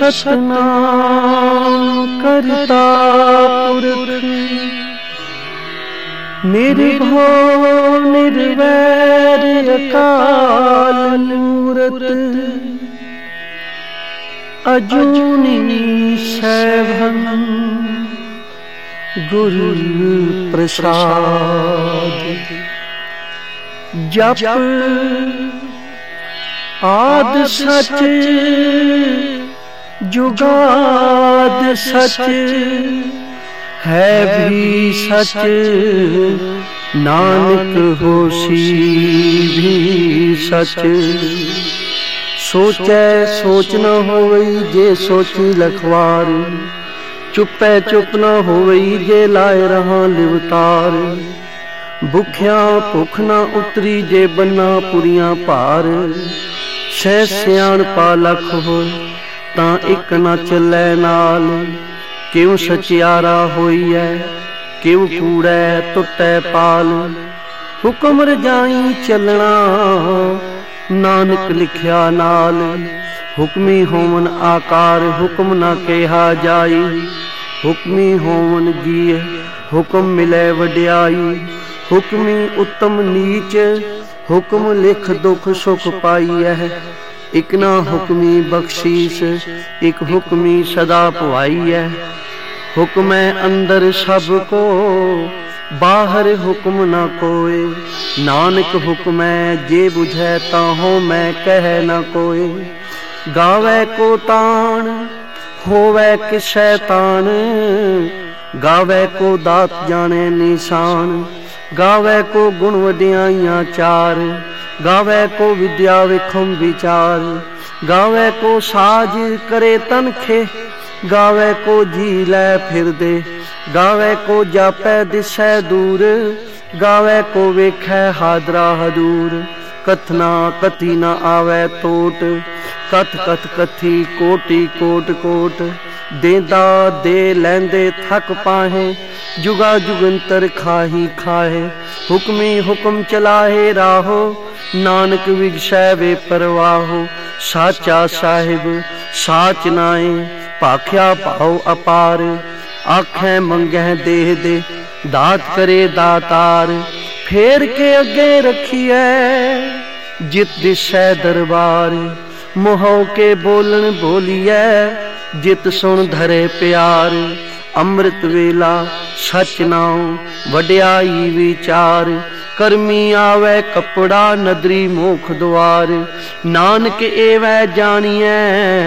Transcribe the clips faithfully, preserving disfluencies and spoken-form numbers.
सतनाम करता पुरख निर्भव निर्वैर अकाल मूरत अजूनी सैभं गुरु प्रसाद। जप आद सच जुगाद सच है भी सच नानक होसी भी सच। सोचै सोच न होवई जे सोची लखवार चुपै चुप न होवई जे लाए रहा लिवतार। भुखिया भुख न उतरी जे बन्ना पुरियां भार सह सियाणपा लख होए तां इक न चलै नाल। क्यों सचियारा होईऐ क्यों कूड़ै टुटै पाल। हुक्म रजाई चलना नानक लिखिया नाल। हुक्मी होवन आकार हुक्म न कहा जाई। हुक्मी होवन जीए हुक्म मिलै वड्याई। हुक्मी उत्तम नीच हुक्म लिख दुख सुख पाईऐ। इक ना हुक्मी बख्शीस इक हुक्मी सदा पवाईऐ। हुक्म अंदर सब को बाहर हुक्म न कोय। नानक हुक्म जे बुझै ताहो मैं कह न कोय। गावै को तान होवै किसै तान गावै को दात जाने निशान। गावै को गुण वड्याइयां चार गावै को विद्या विखम विचार। गावै को साज करे तनखे गावै को जी लै फिर दे। गावै को जापै दिसै दूर गावै को वेखै हादरा हदूर। कथना कथी न आवै तोट कथ कथ कथी कोटि कोट कोट। देंदा दे लैंदे थक पाहे जुगा जुगंतर खाही खाहे। हुक्मी हुक्म चलाहे राहो नानक विगसै वे परवाहो। साचा साहिब साच नाए भाख्या भाव अपार। आखै मंगै देह दे दात करे दातार। फेर के अगे रखिए जित दिसै दरबार। मोहो के बोलन बोलिए जित सुन धरे प्यार। अमृत वेला सच नाम वड्याई विचार। करमी आवे कपड़ा नदरी मोख द्वार। नानक एवै जानिए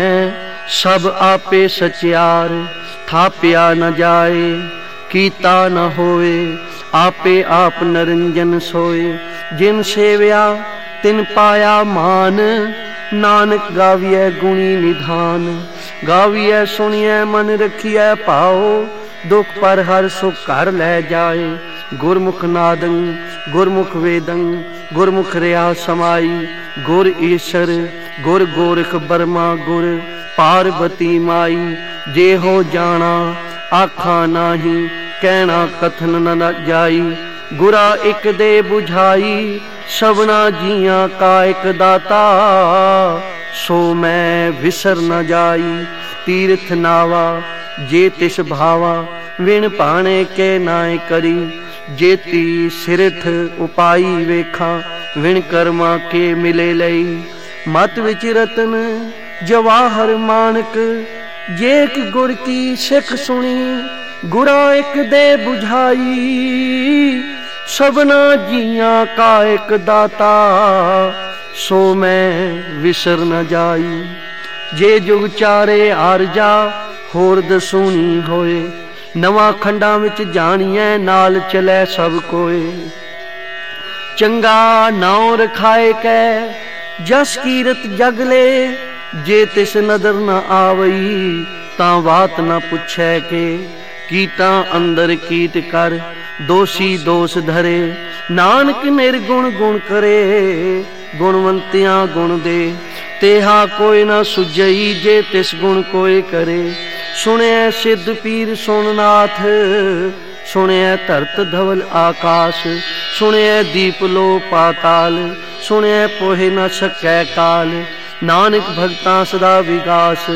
सब आपे सचियार। थाप्या न जाए कीता न होए आपे आप नरंजन सोए। जिन सेव्या तिन पाया मान नानक गाविए गुणी निधान। गाविए सुनिए मन रखिए पाओ दुख पर हर सुख घर लै जाए। गुरमुख नादं गुरमुख वेदं गुरमुख रिया समाई। गुर ईश्वर गुर गोरख बर्मा गुर पार्वती माई। जे हो जाना आखा नाही कहना कथन न जाई। गुरा एक दे बुझाई सबना जिया का एक दाता। सो मैं विसर न जाई तीर्थ नावा जे तिस भावा। विण पाणे के नाय करी जेती सिरठ उपाई वेखा। विण कर्मा के मिले लई मत विच रतन जवाहर मानक। जे एक गुर की सिख सुनी गुरा एक दे बुझाई। सबना जिया का एक दाता सो मैं विसर न जाई। जे जुग चारे आरजा होर दसूनी होए। नवा खंडा विच जानिए नाल चलै सब कोए। चंगा नाव रखाए कै जस कीरत जगले। जे तिस नदर न आवई तां बात न पुछै के। कीटा अंदर कीट कर दोषी दोष धरे। नानक निर्गुण गुण करे गुणवंतियां गुण दे। तेहा कोई न सुझई जे तिस गुण कोई करे। सुने सिद्ध पीर सोननाथ सुने धरत धवल आकाश। सुने दीप लो पाताल सुने पोहे न सकै काल। नानक भगतां सदा विगास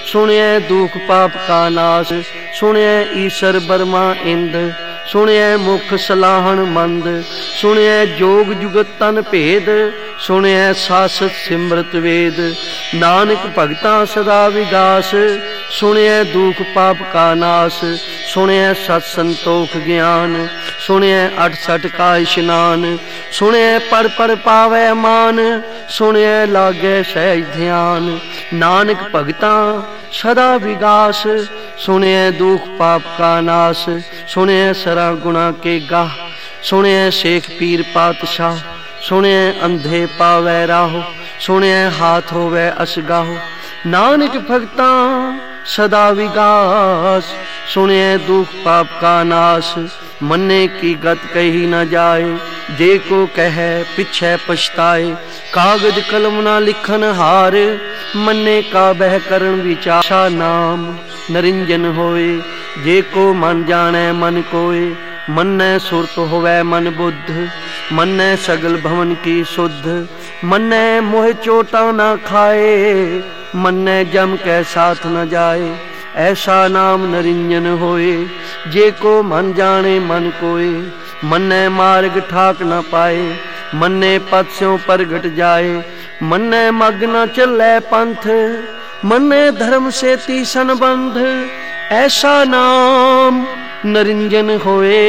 सुनिए दुख पाप का नाश, सुनिए ईश्वर बर्मा इंद, सुनिए मुख सलाहन मंद, सुनिए जोग जुगत तन भेद, सुनिए सासत सिमरत वेद। नानक भगता सदा विगास, सुनिए दुख पाप का नाश, सुनिए सत संतोख ज्ञान, सुनिए अठ सठ का स्नान, सुनिए पढ़ पढ़ पावे मान, सुनिए लागे सहज ध्यान। नानक भगता सदा विगास, सुनिए दुख पाप का नाश, सुनिए सरा गुणा के गाह, सुनिए शेख पीर पातशाह, सुनिए अंधे पावे राहो, सुनिए हाथ होवे असगाहो। नानक भगता सदा विगास, सुनिए दुख पाप का नाश, मन्ने की गत कही न जाए, जे को कहे पिछे पछताए। कागज कलम ना लिखन हार, मन्ने का बह करन विचार। नाम नरिंजन होए, जे को मन जाने मन कोय। मन्ने सुरत होवे मन बुद्ध, मन्ने सगल भवन की शुद्ध। मन्ने मोह चोटा न खाए, मन्ने जम के साथ न जाए। ऐसा नाम नरिंजन होए, जे को मन जाने मन कोय। मन्ने मार्ग ठाक न पाए, मन्ने पद स्यों परगट जाए। मन्ने मग न चले पंथ, मन्ने धर्म से तीसन बंध। ऐसा नाम नरिंजन होए,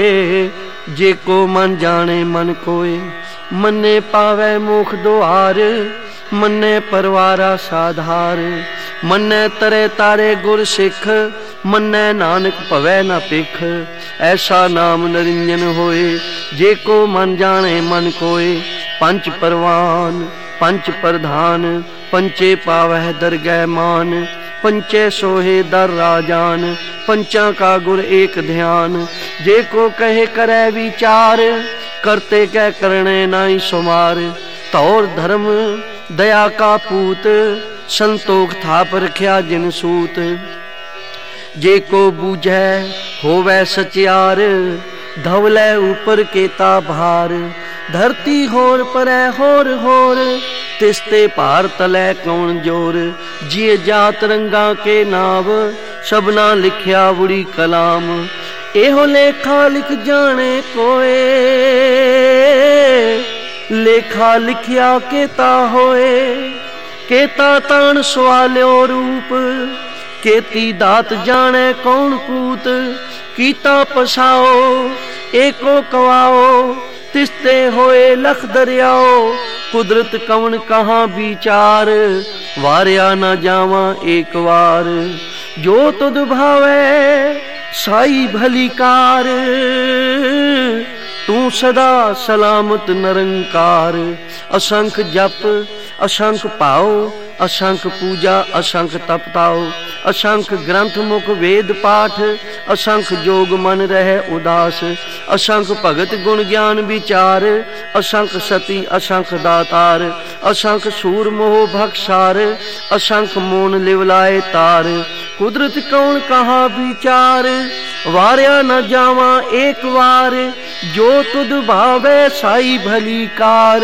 जे को मन जाने मन कोय। मन्ने पावे मुख द्वार, मन्ने परवारा साधार। मन्ने तरे तारे गुर सिख, मन्ने नानक भवे न पिख। ऐसा नाम नरिंजन होए, जे को मन जाने मन कोय। पंच परवान पंच प्रधान, पंचे पावह दरगह मान। पंचे सोहे दर राजान, पंचा का गुर एक ध्यान। जे को कहे करे विचार, करते कह करने नाई सुमार। तौर धर्म दया का पूत, संतोख थाप रख्या जिन सूत। जे को बूझे होवे सचियार, धवले ऊपर केता भार। धरती होर परै होर होर, तिस्ते भार तलै कौन जोर। जिए जात रंगा के नाव, सबना लिखिया बुरी कलाम। एहो लेखा लिख जाने कोए, लेखा लिखिया केता होए। केता तान सवाल्यो रूप, केती दात जाने कौन कूत। कीता पसाओ एको कवाओ, तिस्ते होए लख दरियाओ। कुदरत कवन कहाँ विचार, वारिया न जावा एक बार। जो तुद भावे साई भली कार, तू सदा सलामत निरंकार। असंख जप असंख पाओ, असंख पूजा असंख तपताओ। असंख ग्रंथ मुख वेद पाठ, असंख जोग मन रहे उदास। असंख भगत गुण ज्ञान विचार, असंख सती असंख दातार। असंख सूर मोह भक्षार, असंख मोन लिवलाए तार। कुदरत कौन कहा विचार, वारिया न जावा एक बार। जो तुद भावे साई भली कार,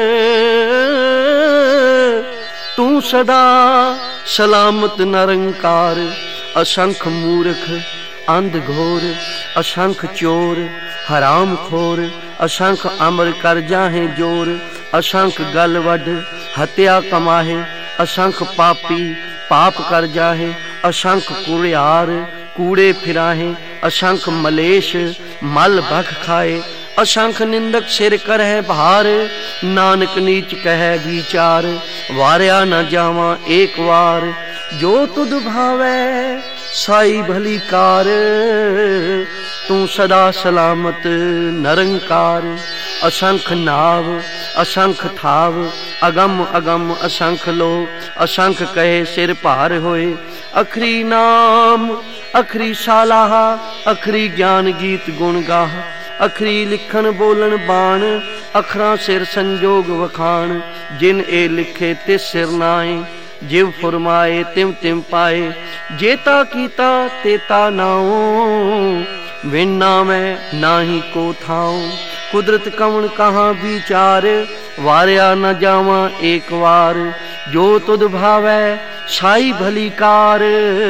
तू सदा सलामत निरंकार। असंख मूर्ख अंध घोर, असंख चोर हराम खोर। असंख अमर कर जाहे जोर, असंख गल वड हत्या कमाहे। असंख पापी पाप कर जाहे, असंख कुड़ियार कूड़े फिराहे। असंख मलेश मल भख खाए, असंख निंदक सिर करह भार। नानक नीच कह विचार, वारिया न जावा एक बार। जो तुद भावे साई भली कार, तू सदा सलामत निरंकार। असंख नाव असंख थाव, अगम अगम असंख लो। असंख कहे सिर भार होए, अखरी नाम अखरी सालाहा। अखरी ज्ञान गीत गुण गाह, अखरी लिखन बोलन बाण। अखरां सिर संजोग वखाण, जिन ए लिखे तिस सिर नाए। जिव फुरमाए तिम तिम पाए, जेता कीता तेता नाओ। विना में नाही को थाओ, कुदरत कवन कहाँ विचार। वारिया न जावा एक बार, जो तुद भावै साई भली कार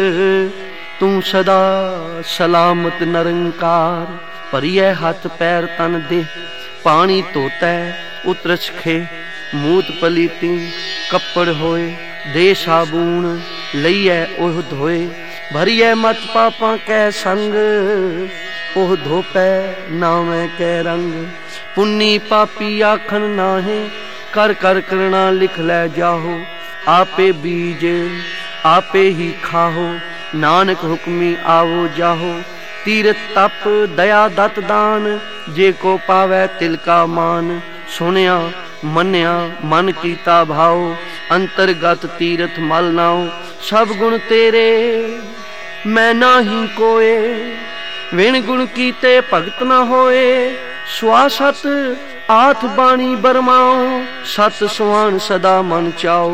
तू सदा सलामत निरंकार। भरिए हाथ पैर तन दे पानी धोतै उतरस खे। मूत पलीती कपड़ होए दे साबून लईए ओह धोए। भरिए मत पापा कै संग ओह धोपै नावे कै रंग। पुन्नी पापी आखन नाहे कर कर करना लिख लै जाहो। आपे बीज आपे ही खाहो नानक हुक्मी आवो जाहो। तीरथ तप दया दत दान जे को पावै तिलका मान। सुनिया मन्या मन कीता भाव अंतरगत तीरथ मल नाओ। सब गुण तेरे मैं नाही कोए विण गुण कीते भगत न होए। स्वासत आठ बाणी बरमाओ सत सुहान सदा मन चाओ।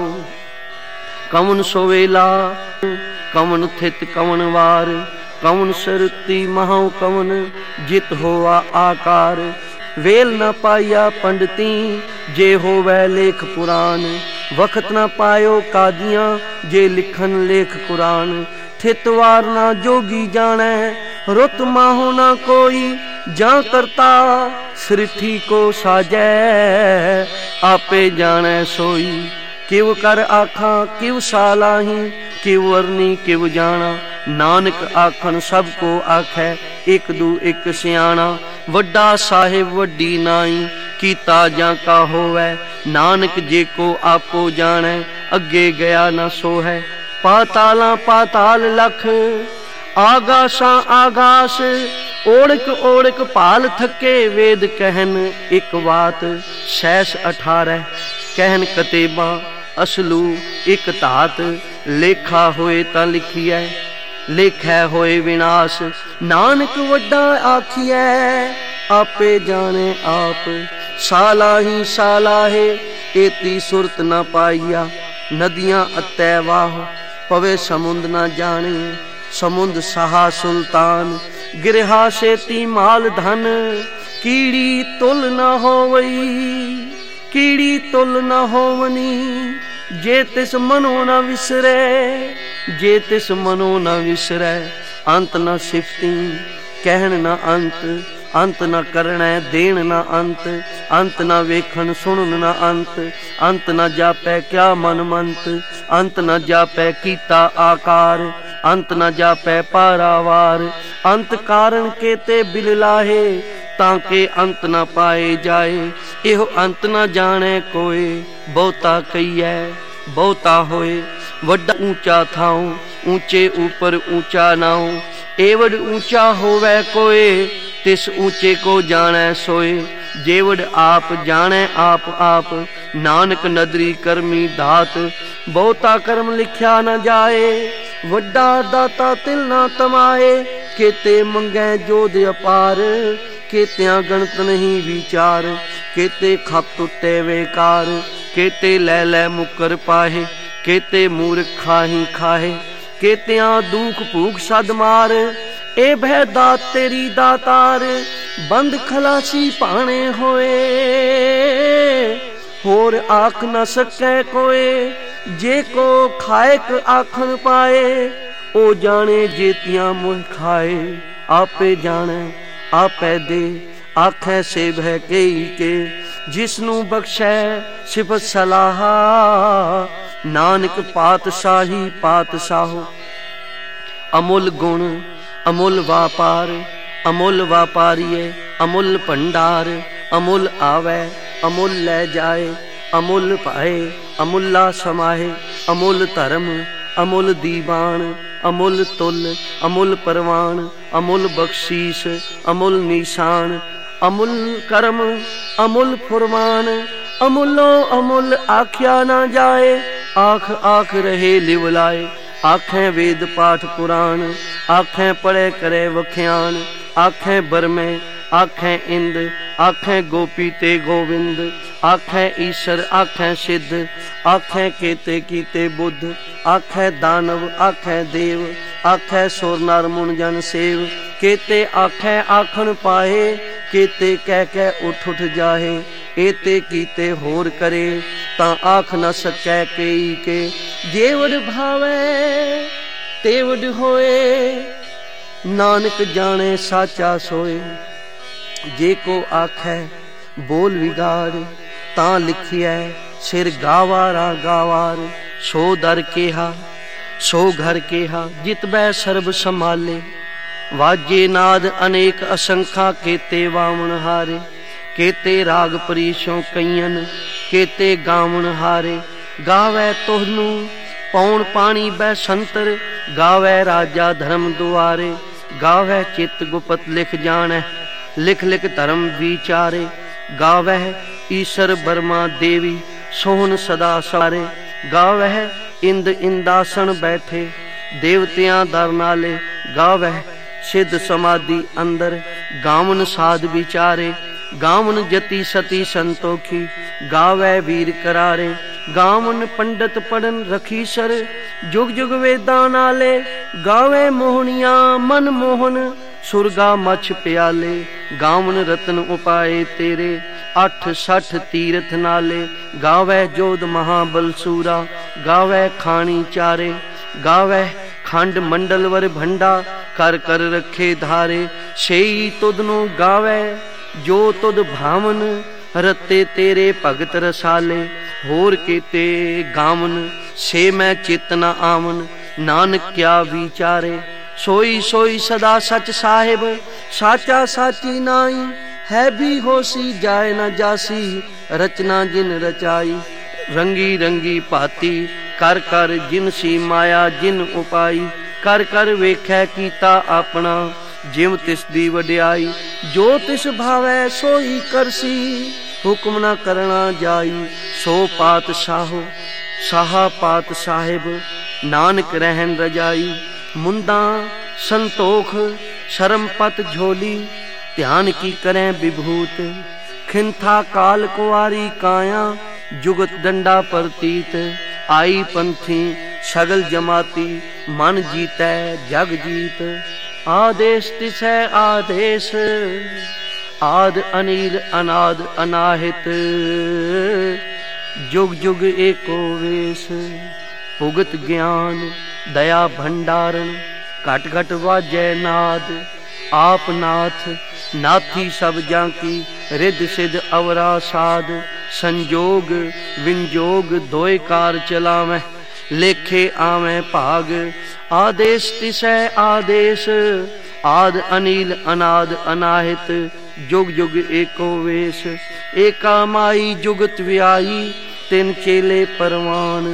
कवन सोवेला कवन थित कवन वार कवन सरती महाओ कवन जित होवा आकार। वेल न पाया पंडिती जे होवै लेख पुराण। वक्त न पायो कादियां जे लिखन लेख कुरान। थित वार ना जोगी जाने रुत माहो ना कोई। जा करता सृष्टि को साजै आपे जाने सोई। किव कर आखा किव सालाही किव वर्णी किव जाना। नानक आखन सबको आखै एक दू एक सियाणा। वड्डा साहिब वड्डी नाई कीता जा का होवै। नानक जे को आपो जाने अगे गया न सो है। पाताला पाताल लख आगासा आगास। ओड़क ओड़क पाल थके वेद कहन एक बात। सैस अठारह कहन कतेबा असलू एक धात। लेखा होए ता लिखिए लेखै होए विनाश। नानक वड्डा आखिए आपे जाने आप। साला ही साला है एती सुरत न पाइया। नदियां अतै वाह पवे समुंद न जाने। समुंद सहा सुल्तान गिरहा सेती माल धन। कीड़ी तुल न होवई कीड़ी तुल न होवनी। जे तिस मनो न विसरे जे तिस मनो न विसरै। अंत न सिफती कहन न अंत अंत न करना देन न अंत। अंत न वेखन सुनन न अंत। अंत न जापै क्या मन मंत। अंत न जापै कीता आकार। अंत न जापै पारावार। अंत कारण के ते बिल लाहे ताके अंत न पाए जाए। एहो अंत न जाने कोई बहुता कहिए बहुता होए। वड्डा ऊंचा थाऊं ऊंचे ऊपर ऊंचा नाऊं। एवड ऊंचा होवे कोई तिस ऊंचे को जाने सोए। जेवड आप जाने आप आप नानक नदरी करमी धात। बहुता कर्म लिखया न जाए वड्डा दाता तिल न तमाए। केते मंगै जोध अपार केत्या गणत नहीं विचार। केते खप टुटे बेकार केते लै लै मुकर पाहे। केते मूर्ख खाही खाहे केत्या दुख भूख सद मार। ए भै दात तेरी दातार बंद खलासी पाने होए। होर आख न सकै कोए जे को खाएक आखन पाए। ओ जाने जेतियां मुह खाए आपे जाने आपै दे। आखै से भय कई के जिसनू बख्शै सिफत सलाहा। नानक पातशाही पातशाहो। अमुल गुण अमुल व्यापार अमुल व्यापारीए। अमुल भंडार अमुल आवे अमुल लै जाए। अमुल पाए अमुला समाहे। अमुल धर्म अमुल दीवान अमुल तुल अमुल परवान। अमुल बख्शीश अमुल निशान। अमुल कर्म अमुल फुरमान। अमुलो अमुल आख्या ना जाए। आख आख रहे लिवलाए। आखें वेद पाठ पुराण। आखें पढ़े करे वख्यान। आखें बरमे आखें इंद। आखें गोपी ते गोविंद। आखें ईश्वर आखें सिद्ध। आखें केते कीते बुद्ध। आखें दानव आखें देव। आखें सुर नर मुन जन सेव। केते आखें आखन पाए। केते कह के उठ उठ जाहे। एते कीते होर करे ता आख न सकै कई के। जेवड़ भावे तेवड़ होए, नानक जाने साचा सोए। जे को आखै बोल विगाड़, तां लिखिए सिर गावारा गावार। सो दर केहा सो घर केहा, जितबै सर्ब संभाले। वाजे नाद अनेक असंखा, केते वामन हारे। केते राग परीशों कईयन, केते गावण हारे। गावै तोहनू पौण पानी बै संतर, गावै राजा धर्म दुआरे। गावै चित गुपत लिख जाणै, लिख लिख धर्म विचारे। गावै ईश्वर बर्मा देवी, सोहन सदा सारे। गावै इंद इंदासन बैठे, देवतियां दर नाले। गावै सिद्ध समाधि अंदर, गावन साध विचारे। गावन जति सती संतोखी, गावै वीर करारे। गावन पंडित पढ़न रखीसर, जुग जुग वेदां नाले। गावै मोहनिया मन मोहन, सुरगा मछ प्याले। गावन रतन उपाए तेरे, अठ सठ तीरथ नाले। गावै जोध महाबल सूरा, गावै खानी चारे। गावै खंड मंडल वर भंडा, कर कर रखे धारे। सेई तुदनु गावै जो तुद भावन, रते तेरे भगत रसाले। होर केते गावन से मैं चित न आवन, नानक क्या विचारे। सोई सोई सदा सच साहिब, साचा साची नाई। है भी होसी जाए न जासी, रचना जिन रचाई। रंगी रंगी भाती कर कर जिनसी माया जिन उपाई। कर कर वेखै कीता अपना, जिम तिस दी वड्याई। जो तिस भावै सोई करसी, हुक्म न करना जाई। सो पात साहो साहा पात साहिब, नानक रहन रजाई। मुंदा संतोख शर्म पत झोली, ध्यान की करें विभूत। खिंथा काल कुआरी काया, जुगत डंडा प्रतीत। आई पंथी सगल जमाती, मन जीतै जग जीत। आदेश तिसै आदेश, आद अनिल अनाद अनाहित। जुग जुग एको वेश, भुगत ज्ञान दया भंडारण। घट घट वाजै नाद, आप नाथ नाथी सब जांकी। रिद सिद्ध अवरा साध, संजोग विंजोग दोए कार चलावै। लेखे आवै भाग, आदेश तिसै आदेश। आद अनिल अनाद अनाहित, जुग जुग एको वेश। एका माई जुगत व्याई, तिन चेले परवान।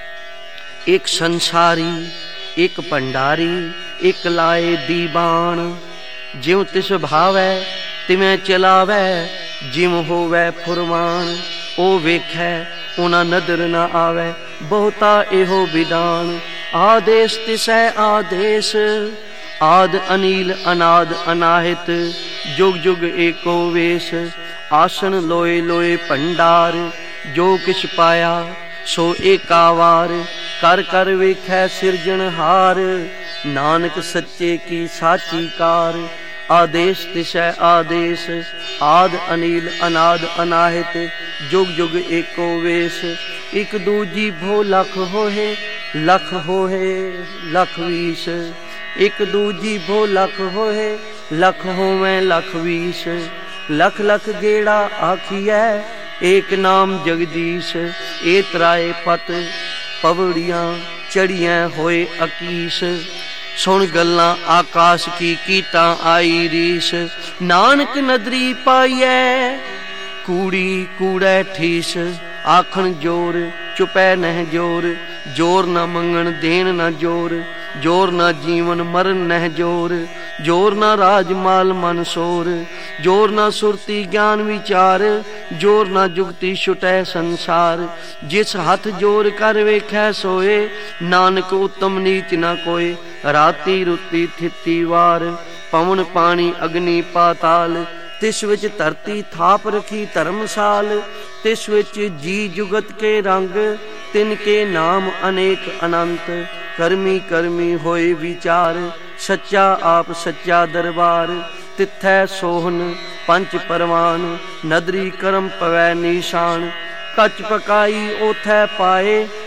एक संसारी एक भंडारी, एक लाए दीवान। ज्यों तिस भावै तिवें चलावै, जिम होवै फुरमान। ओ वेखै उना नदर न आवै, बहुता एहो विधान। आदेश तिसै आदेश, आद अनिल अनाद अनाहित। जुग जुग एको वेश, आसन लोए लोए भंडार। जो किछ पाया सो एकावार, कर कर वेखै सिरजनहार। नानक सच्चे की साची कार। आदेश तिसै आदेश, आद अनिल अनाद अनाहित। जुग जुग एको वेश, इक दूजी भो लख होहे। लख होहे लख वीस, इक दूजी भो लख होहे। लख होवें लख वीस, लख लख गेड़ा आखिए। एक नाम जगदीश, ए त्राए पत पवड़ियां चढ़ियां होए अकीस। सुन गल्लां आकाश की कीटा आई रीस। नानक नदरी पाइयै कूड़ी कूड़ै ठीस। आखन जोर चुपै नह जोर, जोर न मंगन देन न जोर। जोर न जीवन मरण नह जोर, जोर न राजमाल मन सोर। जोर न सुरती ज्ञान विचार, जोर न जुगती छुटै संसार। जिस हथ जोर कर वेखै सोए, नानक उत्तम नीच न कोय। राती रुती थिती वार, पवन पानी अग्नि पाताल। तिस विच धरती थाप रखी धर्मसाल। तिस विच जी जुगत के रंग, तिनके नाम अनेक अनंत। करमी करमी होए विचार, सच्चा आप सच्चा दरबार। तिथै सोहन पंच परवान, नदरी करम पवै निशान। कच पकाई ओथै पाए,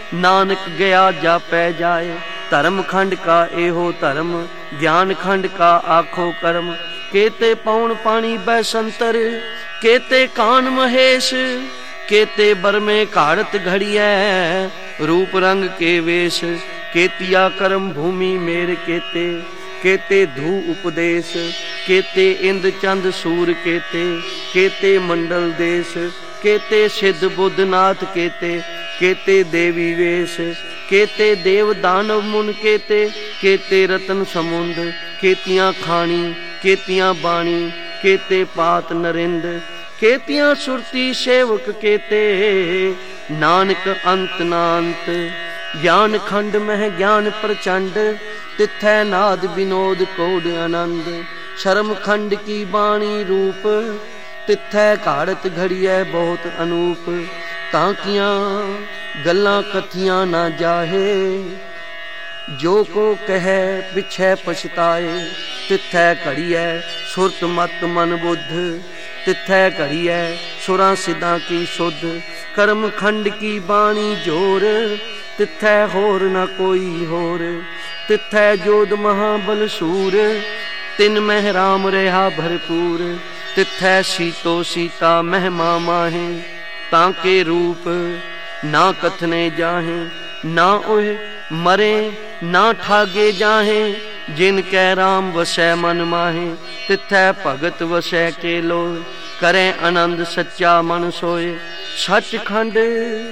नानक गया जापै जाए। धर्म खंड का एहो धर्म, ज्ञान खंड का आखो कर्म। केते पौन पानी बैसंतर, केते कान महेश। केते बरमे काढ़त घड़िया, रूप रंग के वेश। केतिया कर्म भूमि मेर केते, केते धू उपदेश। केते इंद चंद सूर केते, केते मंडल देश। केते सिद्ध बुद्धनाथ केते, केते देवी वेश। केते देव दानव मुन केते, केते रतन समुंद। केतियां खानी केतियां बाणी, केते पात नरिंद। केतियां सुरती सेवक केते, नानक अंत नांत। ज्ञान खंड मह ज्ञान प्रचंड, तिथै नाद विनोद कोड आनंद। शर्म खंड की बाणी रूप, तिथै घाड़त घड़िया बहुत अनूप। ताकियां गल्लां कथियां ना जाहे, जो को कहे पिछै पछताए। तिथै घड़िया सुरत मत मन बुद्ध, तिथै घड़िया सुरां सिद्धां की सुध। कर्म खंड की बाणी जोर, तिथै होर न कोई होर। तिथै जोध महाबल सूर, तिन मह राम रहा भरपूर। तिथै सीतो सीता महिमा माहे, ताके रूप ना कथने जाहे। ना ओह मरे ना ठागे जाहे, जिन कै राम वसै मन माहे। तिथै भगत वसै के लोय, करें आनंद सच्चा मन सोए। सचखंड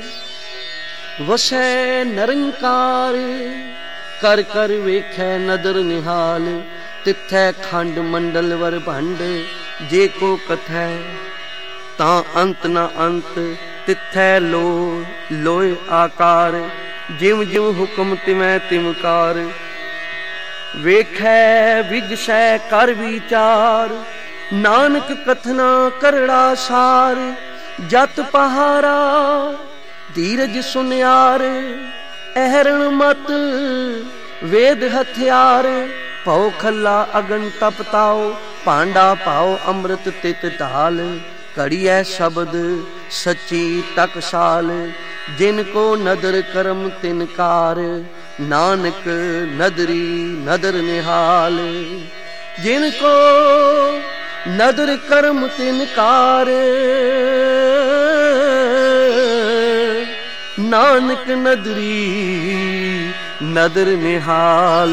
वसै निरंकार, कर कर वेखै नदर निहाल। तिथै खंड मंडल वर भंड, जे को कथै तां अंत न अंत। तिथै लोय लोय आकार, जिम जिम हुक्म तिमै तिमकार। वेखै विगसै कर विचार, नानक कथना करड़ा सार। जत पहारा धीरज सुनियार, अहरण मत वेद हथियार। भौ खल्ला अगन तपताओ, भांडा पाओ अमृत तित ढाल। घड़िया शब्द सच्ची टकसाल, जिनको नदर करम तिनकार। नानक नदरी नदर निहाल, जिनको नदर कर्म तिनकार। नानक नदरी नदर निहाल।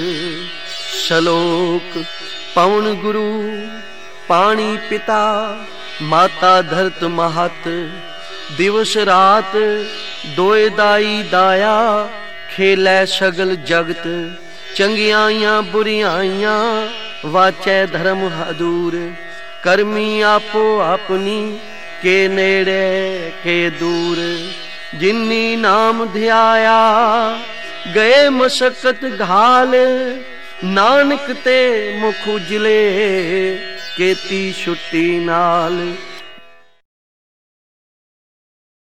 शलोक पवन गुरु पानी पिता, माता धरत महत। दिवस रात दोए दाई दाया, खेलै सगल जगत। चंगियाइयां बुरियाइयां, वाचै धर्म हदूर। करमी आपो अपनी, के नेड़े के दूर। जिन्नी नाम ध्याया, गए मशक्कत घाल। नानक ते मुख उजले, केती छुट्टी नाल।